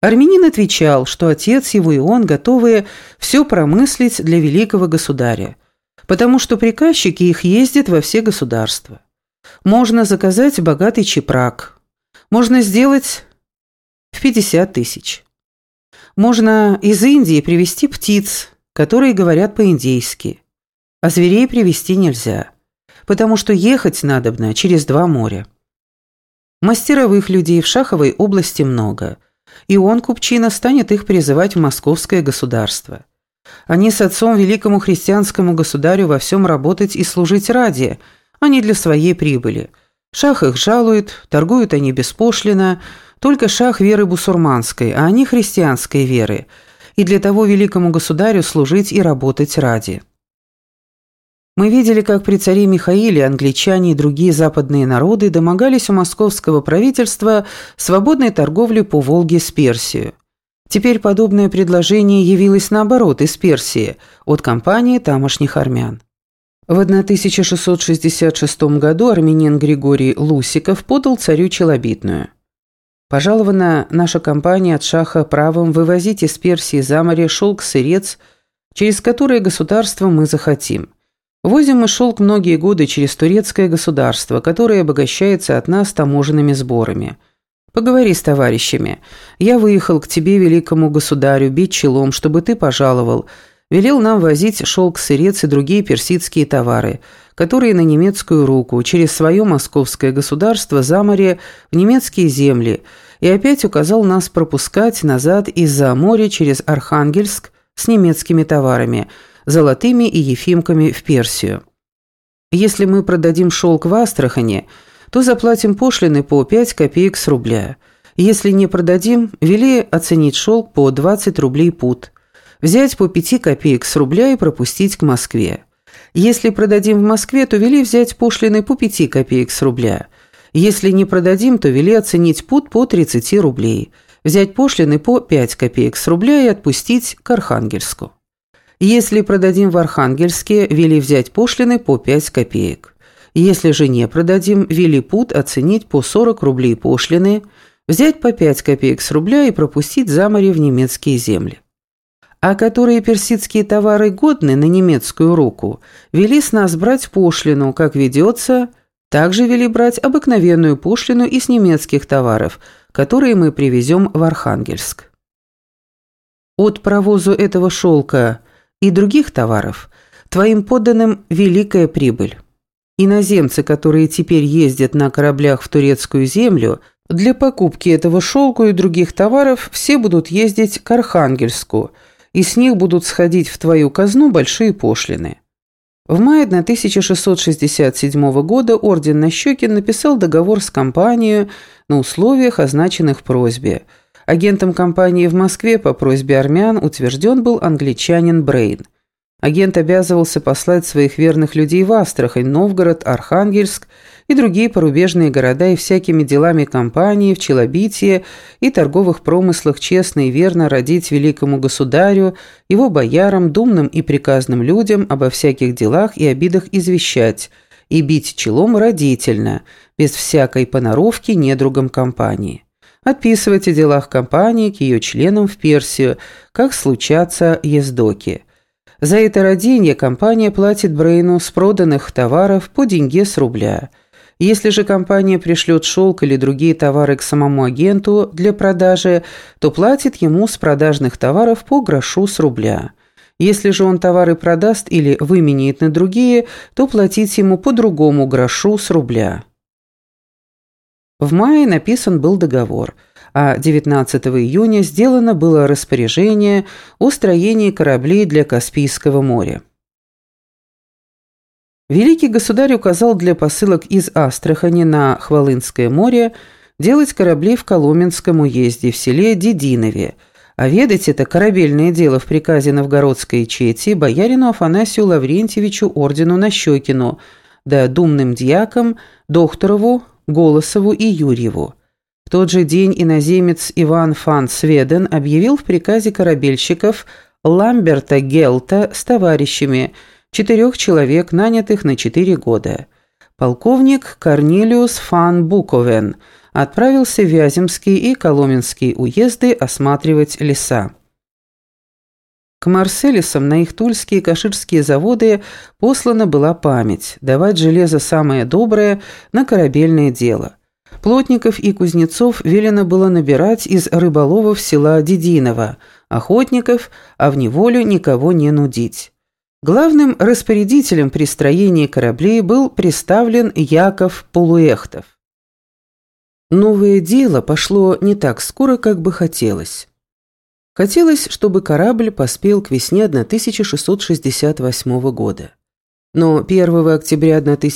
Армянин отвечал, что отец его и он готовы все промыслить для великого государя, потому что приказчики их ездят во все государства. Можно заказать богатый чепрак, можно сделать в 50 тысяч. Можно из Индии привезти птиц, которые говорят по-индейски, а зверей привезти нельзя, потому что ехать надобно через 2 моря. Мастеровых людей в Шаховой области много, и он, купчина, станет их призывать в московское государство. Они с отцом великому христианскому государю во всем работать и служить ради, а не для своей прибыли. Шах их жалует, торгуют они беспошлино, только шах веры бусурманской, а они христианской веры, и для того великому государю служить и работать ради. Мы видели, как при царе Михаиле англичане и другие западные народы домогались у московского правительства свободной торговли по Волге с Персией. Теперь подобное предложение явилось наоборот из Персии, от компании тамошних армян. В 1666 году армянин Григорий Лусиков подал царю челобитную. Пожалована наша компания от шаха правом вывозить из Персии за море шелк-сырец, через которое государство мы захотим. Возим мы шелк многие годы через турецкое государство, которое обогащается от нас таможенными сборами. Поговори с товарищами. Я выехал к тебе, великому государю, бить челом, чтобы ты пожаловал. Велел нам возить шелк-сырец и другие персидские товары, которые на немецкую руку, через свое московское государство за море в немецкие земли, и опять указал нас пропускать назад из-за моря через Архангельск с немецкими товарами, золотыми и ефимками в Персию. Если мы продадим шелк в Астрахани, то заплатим пошлины по 5 копеек с рубля. Если не продадим, вели оценить шелк по 20 рублей пуд, взять по 5 копеек с рубля и пропустить к Москве. Если продадим в Москве, то вели взять пошлины по 5 копеек с рубля. Если не продадим, то вели оценить пуд по 30 рублей, взять пошлины по 5 копеек с рубля и отпустить к Архангельску. Если продадим в Архангельске, вели взять пошлины по 5 копеек. Если же не продадим, вели пуд оценить по 40 рублей пошлины, взять по 5 копеек с рубля и пропустить за море в немецкие земли. А которые персидские товары годны на немецкую руку, вели с нас брать пошлину, как ведется, также вели брать обыкновенную пошлину из немецких товаров, которые мы привезем в Архангельск. От провозу этого шелка и других товаров твоим подданным великая прибыль. Иноземцы, которые теперь ездят на кораблях в турецкую землю, для покупки этого шелка и других товаров все будут ездить к Архангельску, и с них будут сходить в твою казну большие пошлины. В мае 1667 года орден Нащекин написал договор с компанией на условиях, означенных в просьбе. Агентом компании в Москве по просьбе армян утвержден был англичанин Брейн. Агент обязывался послать своих верных людей в Астрахань, Новгород, Архангельск и другие порубежные города и всякими делами компании в челобитии и торговых промыслах честно и верно родить великому государю, его боярам, думным и приказным людям обо всяких делах и обидах извещать и бить челом родительно, без всякой поноровки недругам компании. Отписывать о делах компании к ее членам в Персию, как случатся ездоки. За это родение компания платит Брейну с проданных товаров по деньге с рубля. Если же компания пришлет шелк или другие товары к самому агенту для продажи, то платит ему с продажных товаров по грошу с рубля. Если же он товары продаст или выменяет на другие, то платить ему по другому грошу с рубля. В мае написан был договор, а 19 июня сделано было распоряжение о строении кораблей для Каспийского моря. Великий государь указал для посылок из Астрахани на Хвалынское море делать корабли в Коломенском уезде в селе Дединове, а ведать это корабельное дело в приказе новгородской чети боярину Афанасию Лаврентьевичу ордену Нащекину, да думным дьякам Докторову, Голосову и Юрьеву. В тот же день иноземец Иван фан Сведен объявил в приказе корабельщиков Ламберта Гелта с товарищами 4 человек, нанятых на 4 года. Полковник Корнелиус фан Буковен, отправился в Вяземский и Коломенский уезды осматривать леса. К Марселисам на их тульские и каширские заводы послана была память, давать железо самое доброе на корабельное дело. Плотников и кузнецов велено было набирать из рыболовов села Дединово, охотников, а в неволю никого не нудить. Главным распорядителем при строении кораблей был приставлен Яков Полуэхтов. Новое дело пошло не так скоро, как бы хотелось. Хотелось, чтобы корабль поспел к весне 1668 года. Но 1 октября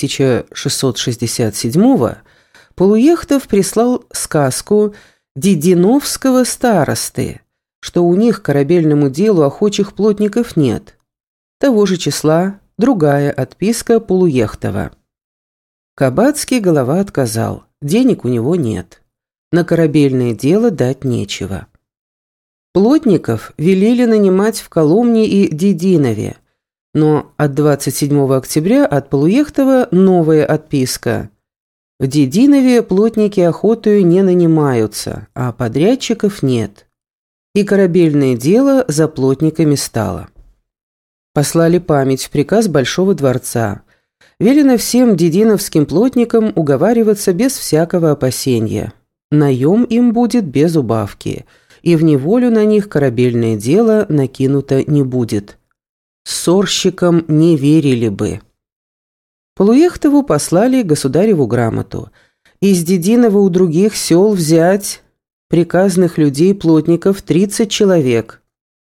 1667 Полуэхтов прислал сказку Дединовского старосты, что у них к корабельному делу охочих плотников нет. Того же числа другая отписка Полуэхтова. Кабацкий голова отказал, денег у него нет. На корабельное дело дать нечего. Плотников велели нанимать в Коломне и Дединове, но от 27 октября от Полуэхтова новая отписка. В Дединове плотники охотою не нанимаются, а подрядчиков нет. И корабельное дело за плотниками стало. Послали память в приказ Большого дворца. Велено всем дединовским плотникам уговариваться без всякого опасения. Наем им будет без убавки, и в неволю на них корабельное дело накинуто не будет. Ссорщикам не верили бы. Полуэхтову послали государеву грамоту. Из Дединова у других сел взять приказных людей-плотников 30 человек,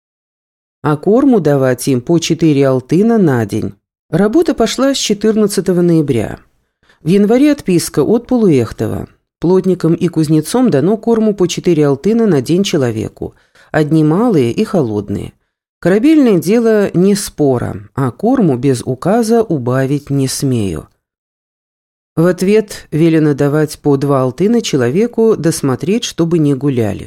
а корму давать им по 4 алтына на день. Работа пошла с 14 ноября. В январе отписка от Полуэхтова. Плотникам и кузнецам дано корму по 4 алтына на день человеку, одни малые и холодные. Корабельное дело не спора, а корму без указа убавить не смею. В ответ велено давать по 2 алтына человеку, досмотреть, чтобы не гуляли.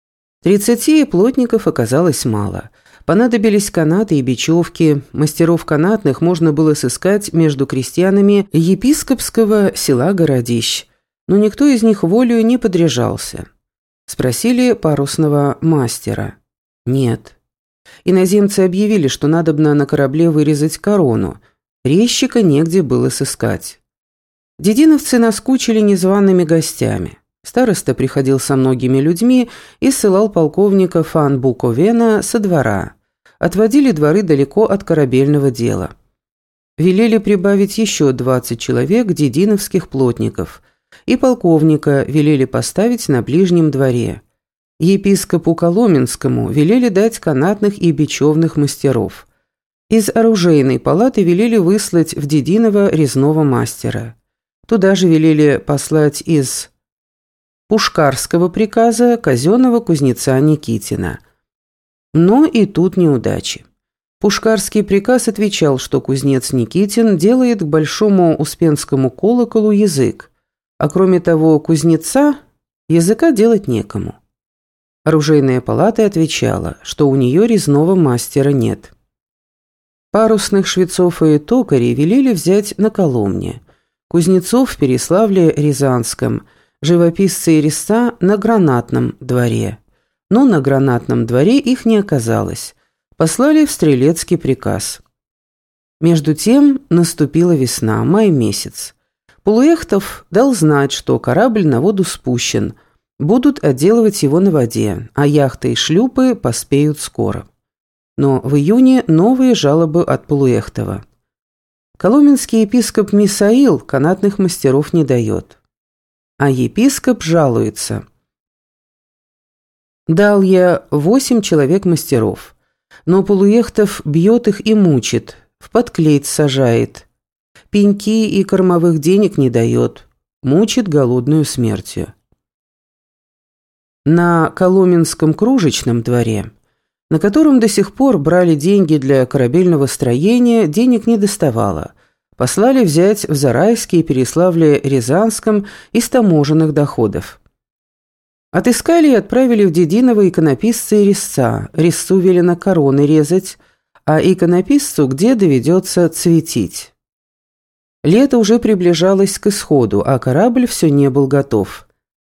30 плотников оказалось мало. Понадобились канаты и бечевки. Мастеров канатных можно было сыскать между крестьянами епископского села Городищ, но никто из них волею не подряжался. Спросили парусного мастера. Нет. Иноземцы объявили, что надобно на корабле вырезать корону. Резчика негде было сыскать. Дединовцы наскучили незваными гостями. Староста приходил со многими людьми и ссылал полковника фан Буковена со двора. Отводили дворы далеко от корабельного дела. Велели прибавить еще 20 человек дединовских плотников, и полковника велели поставить на ближнем дворе. Епископу Коломенскому велели дать канатных и бечевных мастеров. Из оружейной палаты велели выслать в Дединово резного мастера. Туда же велели послать из пушкарского приказа казенного кузнеца Никитина. Но и тут неудачи. Пушкарский приказ отвечал, что кузнец Никитин делает к большому успенскому колоколу язык, а кроме того кузнеца языка делать некому. Оружейная палата отвечала, что у нее резного мастера нет. Парусных швецов и токарей велели взять на Коломне, кузнецов в Переславле-Рязанском, живописцы и резца на Гранатном дворе. Но на Гранатном дворе их не оказалось. Послали в стрелецкий приказ. Между тем наступила весна, май месяц. Полуэхтов дал знать, что корабль на воду спущен, будут отделывать его на воде, а яхты и шлюпы поспеют скоро. Но в июне новые жалобы от Полуэхтова. Коломенский епископ Мисаил канатных мастеров не дает. А епископ жалуется. Дал я 8 человек мастеров, но Полуэхтов бьет их и мучит, в подклеить сажает, пеньки и кормовых денег не дает, мучит голодную смертью. На Коломенском кружечном дворе, на котором до сих пор брали деньги для корабельного строения, денег не доставало. Послали взять в Зарайске и Переславле-Рязанском из таможенных доходов. Отыскали и отправили в Дединово иконописца и резца. Резцу велено короны резать, а иконописцу где доведется цветить. Лето уже приближалось к исходу, а корабль все не был готов.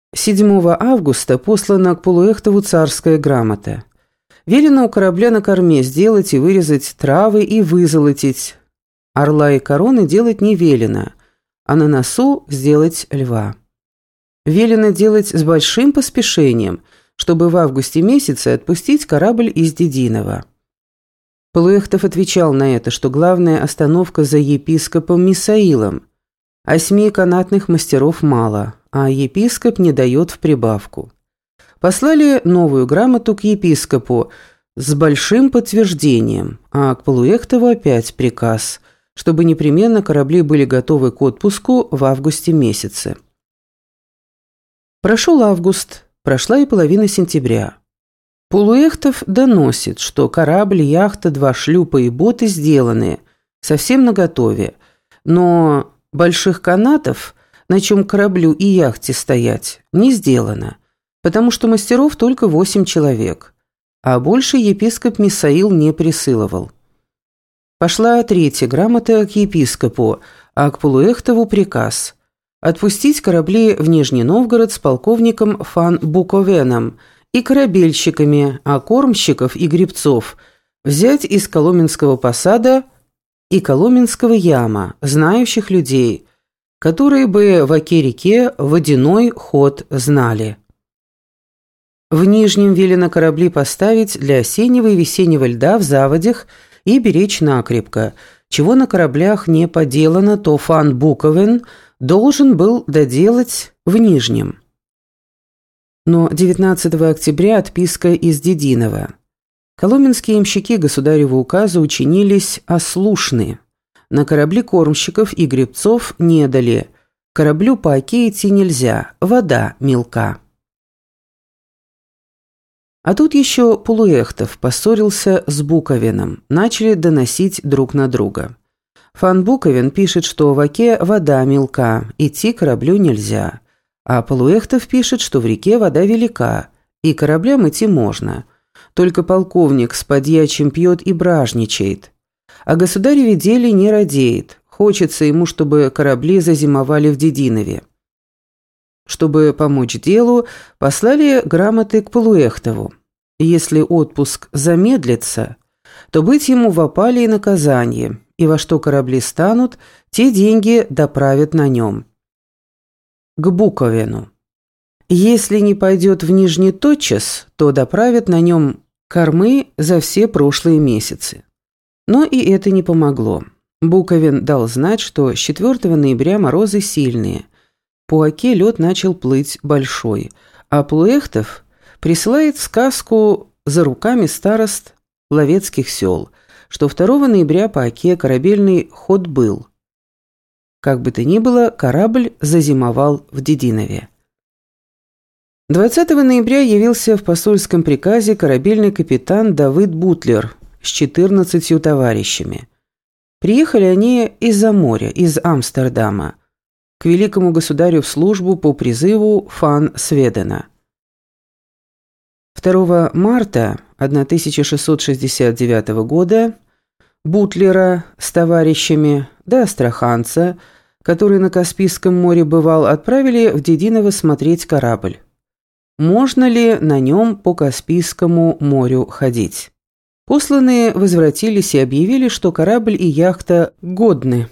7 августа послана к Полуэхтову царская грамота. Велено у корабля на корме сделать и вырезать травы и вызолотить. Орла и короны делать не велено, а на носу сделать льва. Велено делать с большим поспешением, чтобы в августе месяце отпустить корабль из Дединова. Полуэхтов отвечал на это, что главная остановка за епископом Мисаилом. 8 канатных мастеров мало, а епископ не дает в прибавку. Послали новую грамоту к епископу с большим подтверждением, а к Полуэхтову опять приказ, чтобы непременно корабли были готовы к отпуску в августе месяце. Прошел август, прошла и половина сентября. Полуэхтов доносит, что корабль, яхта, 2 шлюпа и боты сделаны, совсем наготове, но больших канатов, на чем кораблю и яхте стоять, не сделано, потому что мастеров только 8 человек, а больше епископ Мисаил не присылывал. Пошла 3-я грамота к епископу, а к Полуэхтову приказ отпустить корабли в Нижний Новгород с полковником фан Буковеном и корабельщиками, а кормщиков и гребцов взять из Коломенского посада и Коломенского яма, знающих людей, которые бы в Оке-реке водяной ход знали. В Нижнем велено корабли поставить для осеннего и весеннего льда в заводях и беречь накрепко, чего на кораблях не поделано, то фан Буковен должен был доделать в Нижнем. Но 19 октября отписка из Дединова. Коломенские ямщики государеву указу учинились ослушны. На корабли кормщиков и гребцов не дали. Кораблю по оке идти нельзя, вода мелка. А тут еще Полуэхтов поссорился с Буковиным, начали доносить друг на друга. Фан Буковин пишет, что в оке вода мелка, идти кораблю нельзя. А Полуэхтов пишет, что в реке вода велика, и кораблям идти можно. Только полковник с подьячим пьет и бражничает. А государеве деле не радеет, хочется ему, чтобы корабли зазимовали в Дединове. Чтобы помочь делу, послали грамоты к Полуэхтову. Если отпуск замедлится, то быть ему в опале и наказание, и во что корабли станут, те деньги доправят на нем. К Буковину. Если не пойдет в Нижний тотчас, то доправят на нем кормы за все прошлые месяцы. Но и это не помогло. Буковин дал знать, что с 4 ноября морозы сильные. По оке лед начал плыть большой, а Полуэхтов присылает сказку за руками старост ловецких сел, что 2 ноября по оке корабельный ход был. Как бы то ни было, корабль зазимовал в Дединове. 20 ноября явился в посольском приказе корабельный капитан Давыд Бутлер с 14 товарищами. Приехали они из-за моря, из Амстердама, к великому государю в службу по призыву фан Сведена. 2 марта 1669 года Бутлера с товарищами до астраханца, который на Каспийском море бывал, отправили в Дединово смотреть корабль. Можно ли на нем по Каспийскому морю ходить? Посланные возвратились и объявили, что корабль и яхта годны.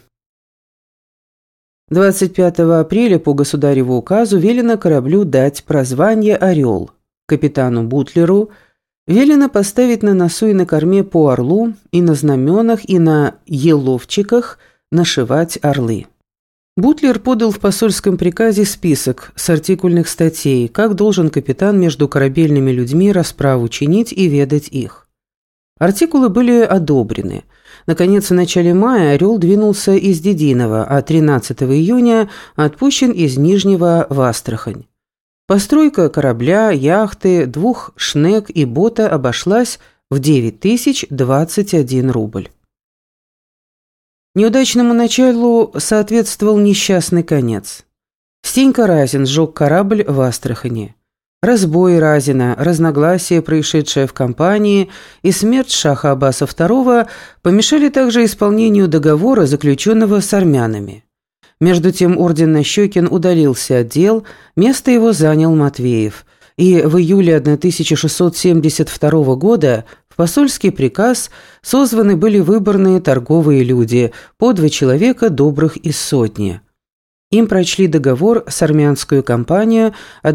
25 апреля по государеву указу велено кораблю дать прозвание «Орел». Капитану Бутлеру велено поставить на носу и на корме по орлу, и на знаменах, и на еловчиках нашивать орлы. Бутлер подал в посольском приказе список с артикульных статей, как должен капитан между корабельными людьми расправу чинить и ведать их. Артикулы были одобрены. Наконец, в начале мая «Орел» двинулся из Дединова, а 13 июня отпущен из Нижнего в Астрахань. Постройка корабля, яхты, 2 шнек и бота обошлась в 9021 рубль. Неудачному началу соответствовал несчастный конец. Стенька Разин сжег корабль в Астрахани. Разбой Разина, разногласия, происшедшие в компании, и смерть шаха Аббаса II помешали также исполнению договора, заключенного с армянами. Между тем орден Нащекин удалился от дел, место его занял Матвеев, и в июле 1672 года в посольский приказ созваны были выборные торговые люди, по 2 человека добрых из сотни. Им прочли договор с армянскую компанию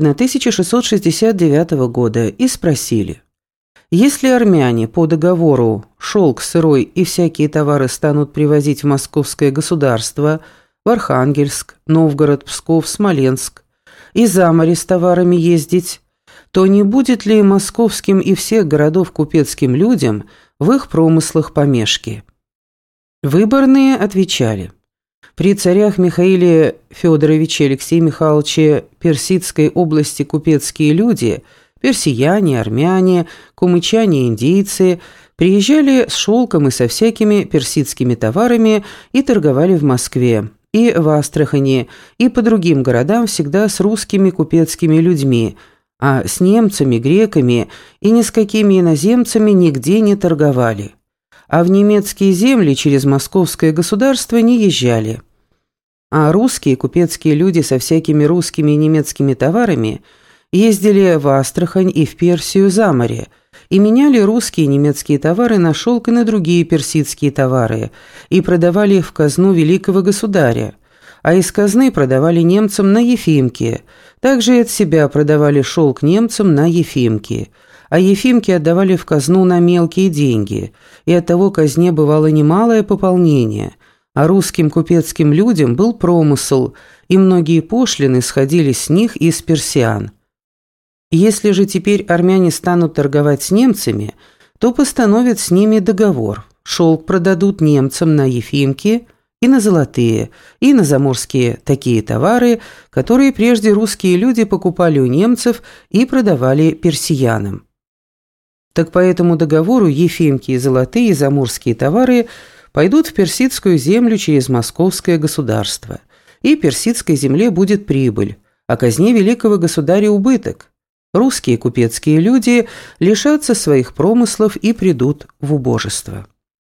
1669 года и спросили: если армяне по договору шелк, сырой и всякие товары станут привозить в московское государство, в Архангельск, Новгород, Псков, Смоленск, и за море с товарами ездить, то не будет ли московским и всех городов купецким людям в их промыслах помешки? Выборные отвечали: при царях Михаиле Федоровиче и Алексее Михайловиче Персидской области купецкие люди, персияне, армяне, кумычане, индейцы, приезжали с шелком и со всякими персидскими товарами и торговали в Москве, и в Астрахани, и по другим городам всегда с русскими купецкими людьми, а с немцами, греками и ни с какими иноземцами нигде не торговали. А в немецкие земли через московское государство не езжали. А русские купецкие люди со всякими русскими и немецкими товарами ездили в Астрахань и в Персию за море и меняли русские и немецкие товары на шелк и на другие персидские товары и продавали их в казну великого государя, а из казны продавали немцам на Ефимке, также и от себя продавали шелк немцам на Ефимке, а ефимки отдавали в казну на мелкие деньги, и оттого казне бывало немалое пополнение, а русским купецким людям был промысел, и многие пошлины сходили с них и с персиан. Если же теперь армяне станут торговать с немцами, то постановят с ними договор, шелк продадут немцам на ефимки и на золотые, и на заморские такие товары, которые прежде русские люди покупали у немцев и продавали персиянам. Так по этому договору ефимки и золотые и заморские товары пойдут в персидскую землю через московское государство, и персидской земле будет прибыль, а казне великого государя убыток. Русские купецкие люди лишатся своих промыслов и придут в убожество.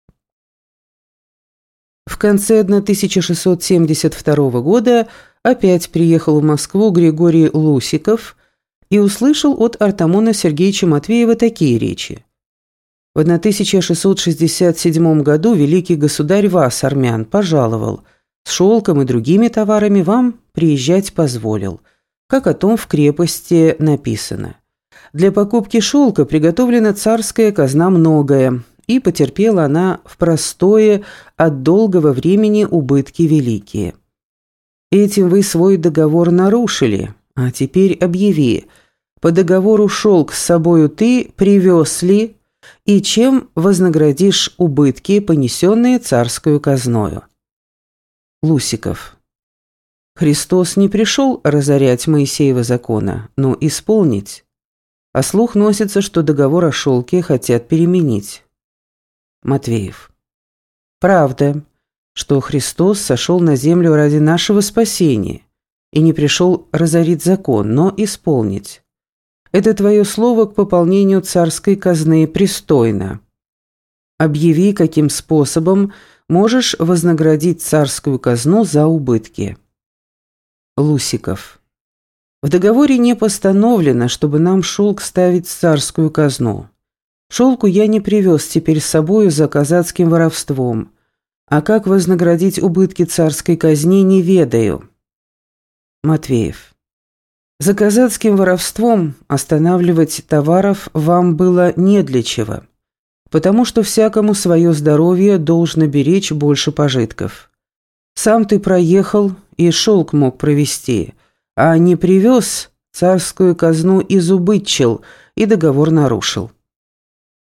В конце 1672 года опять приехал в Москву Григорий Лусиков и услышал от Артамона Сергеевича Матвеева такие речи. В 1667 году великий государь вас, армян, пожаловал, с шелком и другими товарами вам приезжать позволил, как о том в крепости написано. Для покупки шелка приготовлена царская казна многое, и потерпела она в простое от долгого времени убытки великие. Этим вы свой договор нарушили, а теперь объяви, по договору шелк с собою ты привез ли, и чем вознаградишь убытки, понесенные царскую казною? Лусиков. Христос не пришел разорять Моисеева закона, но исполнить. А слух носится, что договор о шелке хотят переменить. Матвеев. Правда, что Христос сошел на землю ради нашего спасения и не пришел разорить закон, но исполнить. Это твое слово к пополнению царской казны пристойно. Объяви, каким способом можешь вознаградить царскую казну за убытки. Лусиков. В договоре не постановлено, чтобы нам шелк ставить в царскую казну. Шелку я не привез теперь с собою за казацким воровством, а как вознаградить убытки царской казне не ведаю. Матвеев. За казацким воровством останавливать товаров вам было не для чего, потому что всякому свое здоровье должно беречь больше пожитков. Сам ты проехал и шелк мог провести, а не привез, царскую казну изубытчил и договор нарушил.